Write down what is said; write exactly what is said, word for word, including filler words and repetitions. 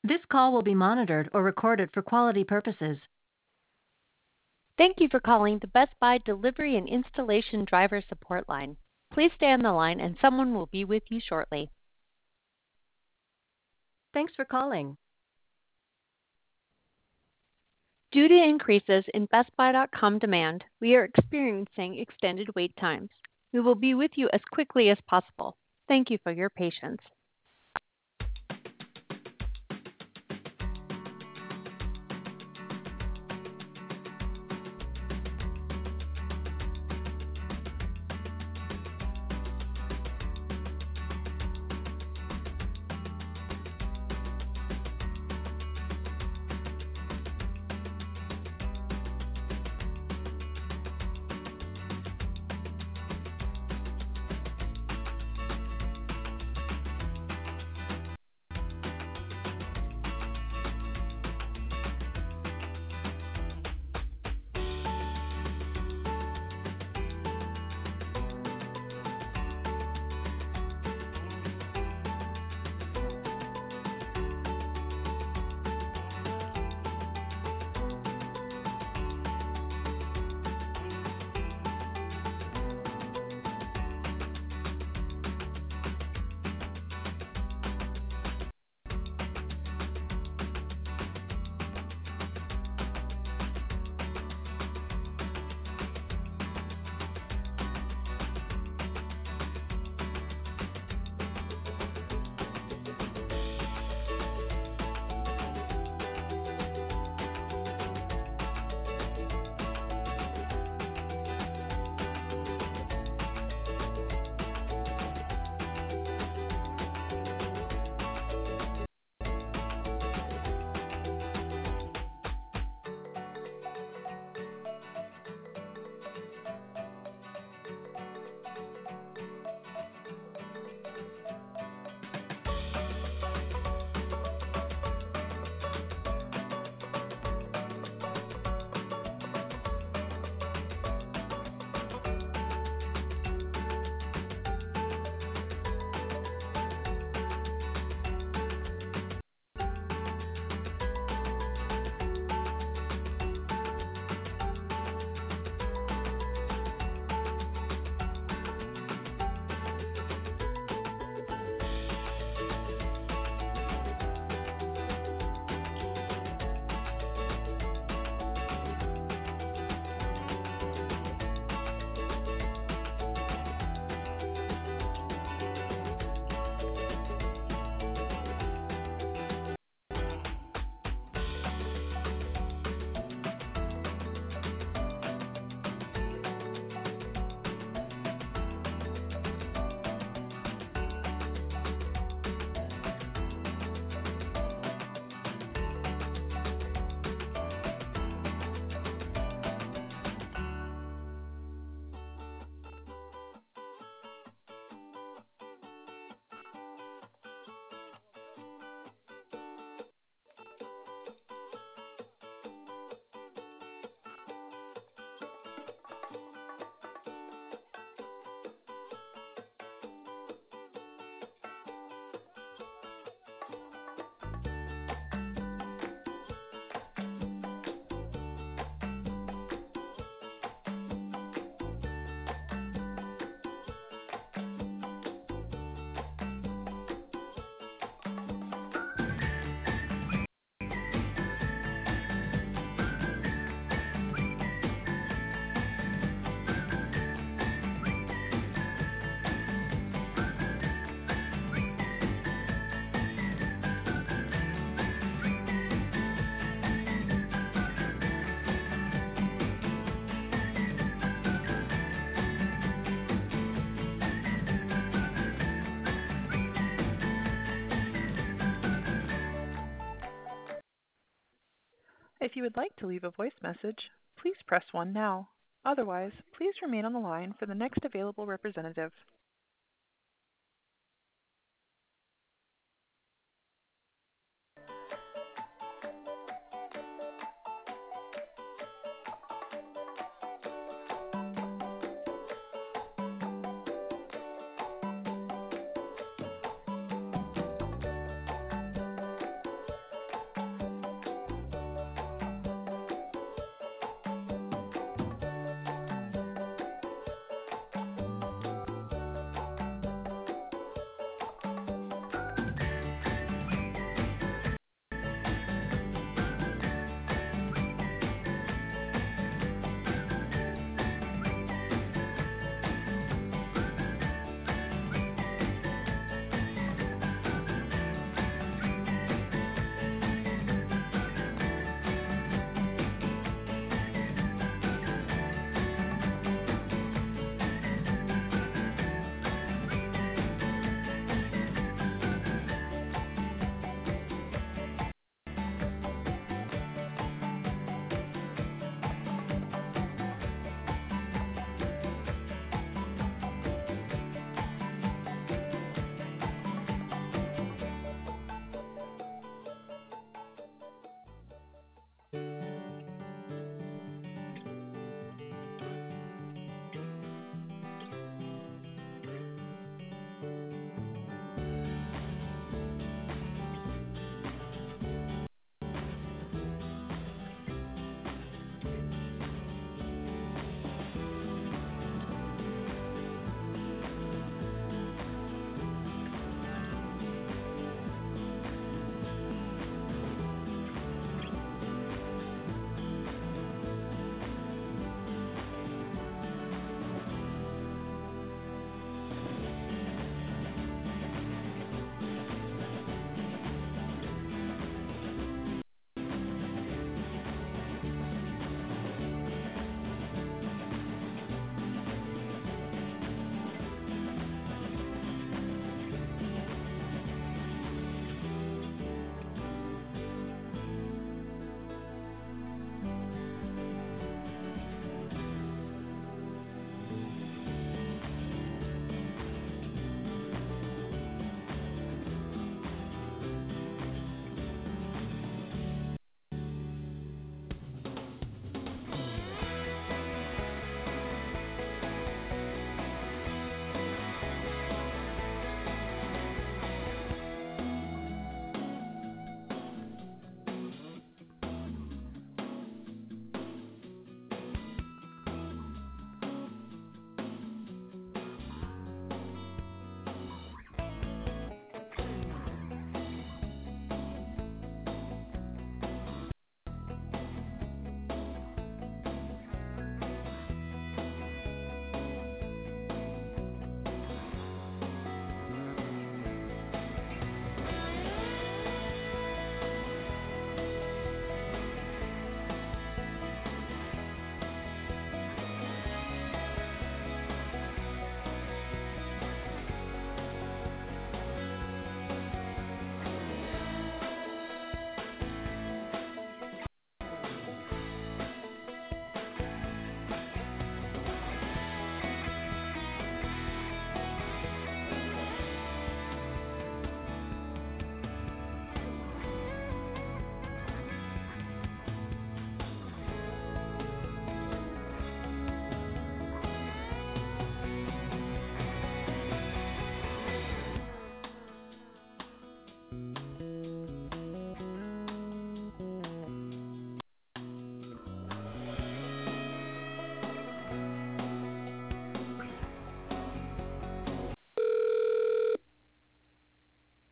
This call will be monitored or recorded for quality purposes. Thank you for calling the Best Buy Delivery and Installation Driver Support Line. Please stay on the line and someone will be with you shortly. Thanks for calling. Due to increases in Best Buy dot com demand, we are experiencing extended wait times. We will be with you as quickly as possible. Thank you for your patience. If you would like to leave a voice message, please press one now. Otherwise, please remain on the line for the next available representative.